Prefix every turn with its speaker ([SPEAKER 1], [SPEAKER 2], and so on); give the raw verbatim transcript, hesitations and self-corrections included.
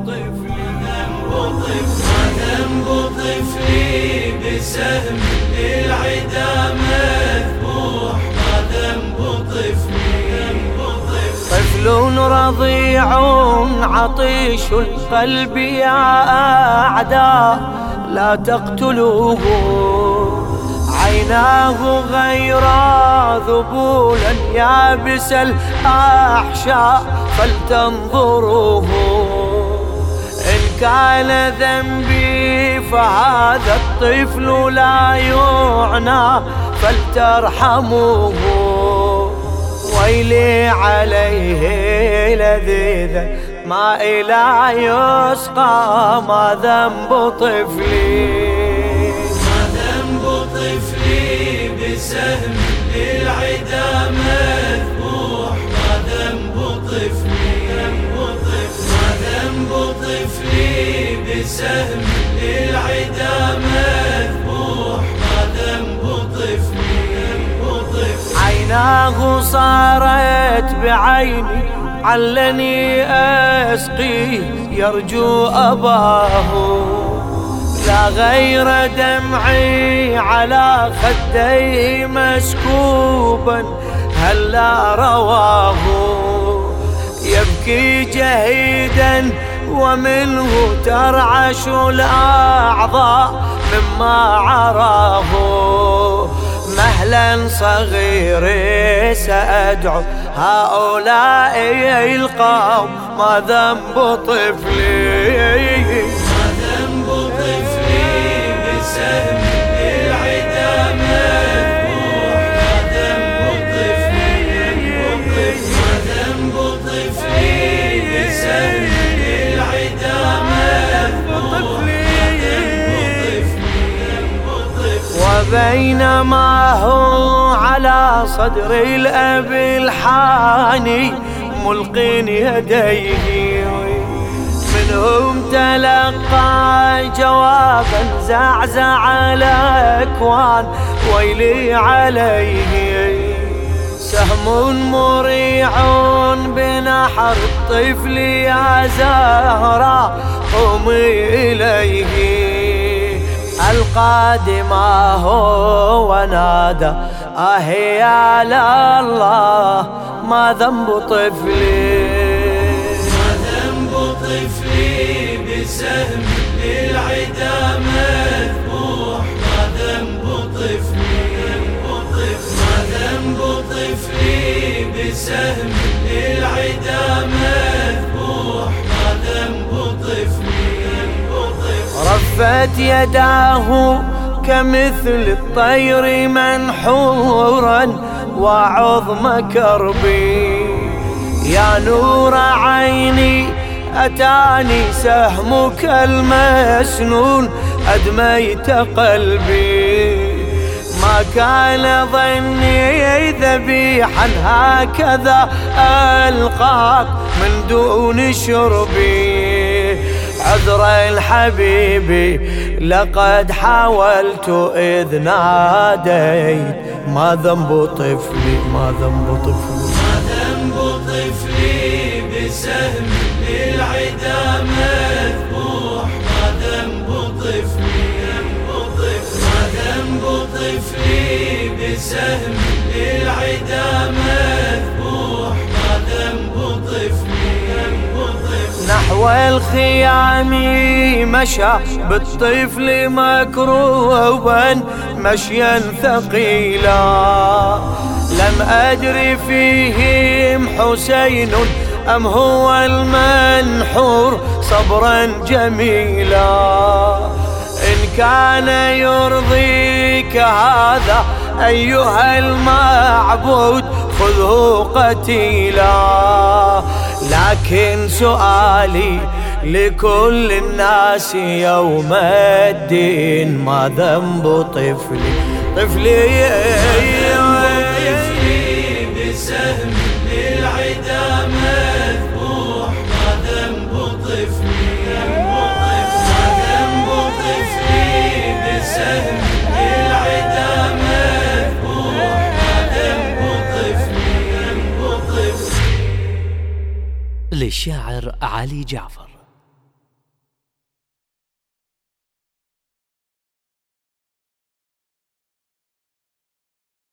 [SPEAKER 1] طفلي ذنب طفلي ذنب طفلي بسهم للعدا مذبوح ما ذنب طفلي ذنب طفلي طفل رضيع عطيش القلب يا أعداء لا تقتلوه عيناه غير ذبولا يابس الأحشاء فلتنظروه إن كان ذنبي فهذا الطفل لا يعنى فلترحموه ويلي عليه لذيذ ماء لا يسقى ما ذنب طفلي ما ذنب طفلي بسهم للعدا مذبوح ما ذنب طفلي ما ذنب طفلي بسهم للعدا مذبوح ما ذنب طفلي عيناه صارت بعيني علني أسقيه يرجو أباه لا غير دمعي على خديه مسكوبا هلا رواه يبكي جهيدا ومنه ترعش الأعضاء مما عراه مهلا صغيري سأدعو هؤلاء القوم ما ذنب طفلي ما ذنب طفلي بسهم للعدا مذبوح ما ذنب طفلي ما ذنب طفلي بسهم للعدا مذبوح وبينما هو على صدر الأب الحاني ملقين يديه منهم تلقى جوابا زعزع الأكوان ويلي عليه سهم مريع بنحر الطفل يا زهرة قومي إليه القادمه ونادى آه يا لله ما ذنب طفلي ما ذنب طفلي بسهم للعدا مذبوح ما ذنب طفلي ما ذنب طفلي بسهم للعدا مذبوح ما ذنب طفلي رفت يداه كمثل الطير منحورا وعظم كربي يا نور عيني أتاني سهمك المسنون أدميت قلبي ما كان ظني ذبيحا هكذا ألقاك من دون شربي عذر الحبيب لقد حاولت إذ ناديت ما ذنب طفلي ما ذنب طفلي ما ذنب طفلي بسهم للعدا مذبوح ما ذنب طفلي ما ذنب طفلي بسهم للعدا مذبوح ما ذنب طفلي نحو الخيام مشى بالطفل مكروبا مشيا ثقيلا لم أدري فيهم حسين أم هو المنحور صبرا جميلا إن كان يرضيك هذا أيها المعبود خذه قتيلا لكن سؤالي لكل الناس يوم الدين ما ذنب طفلي طفلي طفلي بسهم للعدا مذبوح ما ذنب طفلي ما ذنب طفلي بسهم للعدا مذبوح ما ذنب طفلي
[SPEAKER 2] للشاعر علي جعفر.